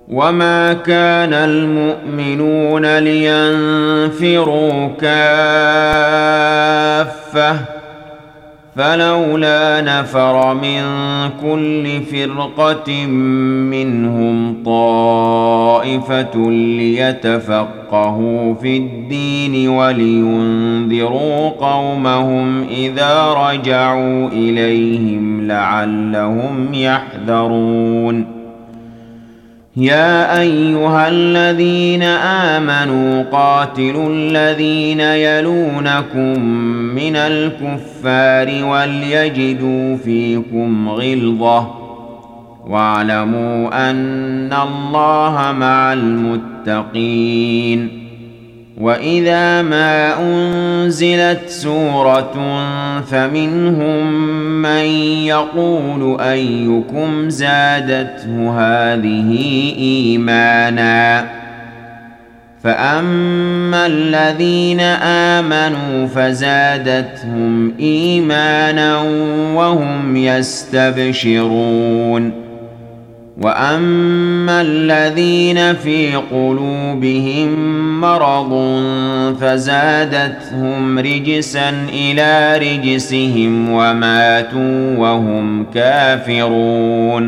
وما كان المؤمنون لينفروا كافة فلولا نفر من كل فرقة منهم طائفة ليتفقهوا في الدين ولينذروا قومهم إذا رجعوا إليهم لعلهم يحذرون. يا أيها الذين آمنوا قاتلوا الذين يلونكم من الكفار وليجدوا فيكم غلظة واعلموا أن الله مع المتقين. وإذا ما أنزلت سورة فمنهم من يقول أيكم زادته هذه إيمانا فأما الذين آمنوا فزادتهم إيمانا وهم يستبشرون. وأما الذين في قلوبهم مرض فزادتهم رجسا إلى رجسهم وماتوا وهم كافرون.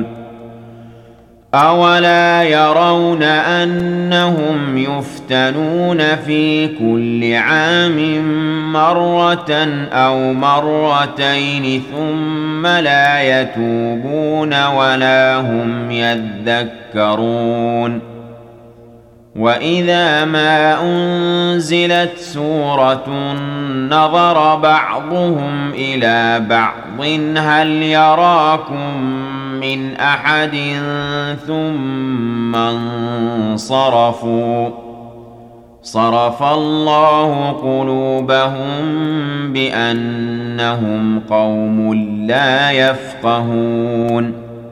أولا يرون أنهم يفتنون في كل عام مرة أو مرتين ثم لا يتوبون ولا هم يذكرون. وإذا ما أنزلت سورة نظر بعضهم إلى بعض هل يراكم من أحد ثم انصرفوا صرف الله قلوبهم بأنهم قوم لا يفقهون.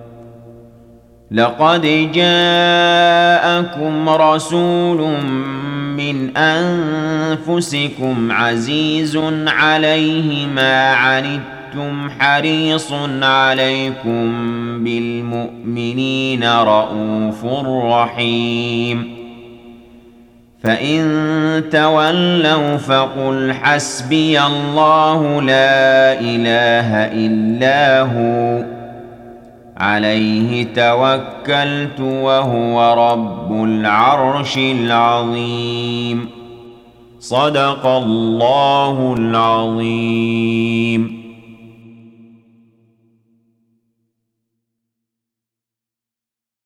لقد جاءكم رسول من أنفسكم عزيز عليه ما عنتم حريص عليكم بالمؤمنين رؤوف رحيم. فإن تولوا فقل حسبي الله لا إله إلا هو عليه توكلت وهو رب العرش العظيم. صدق الله العظيم.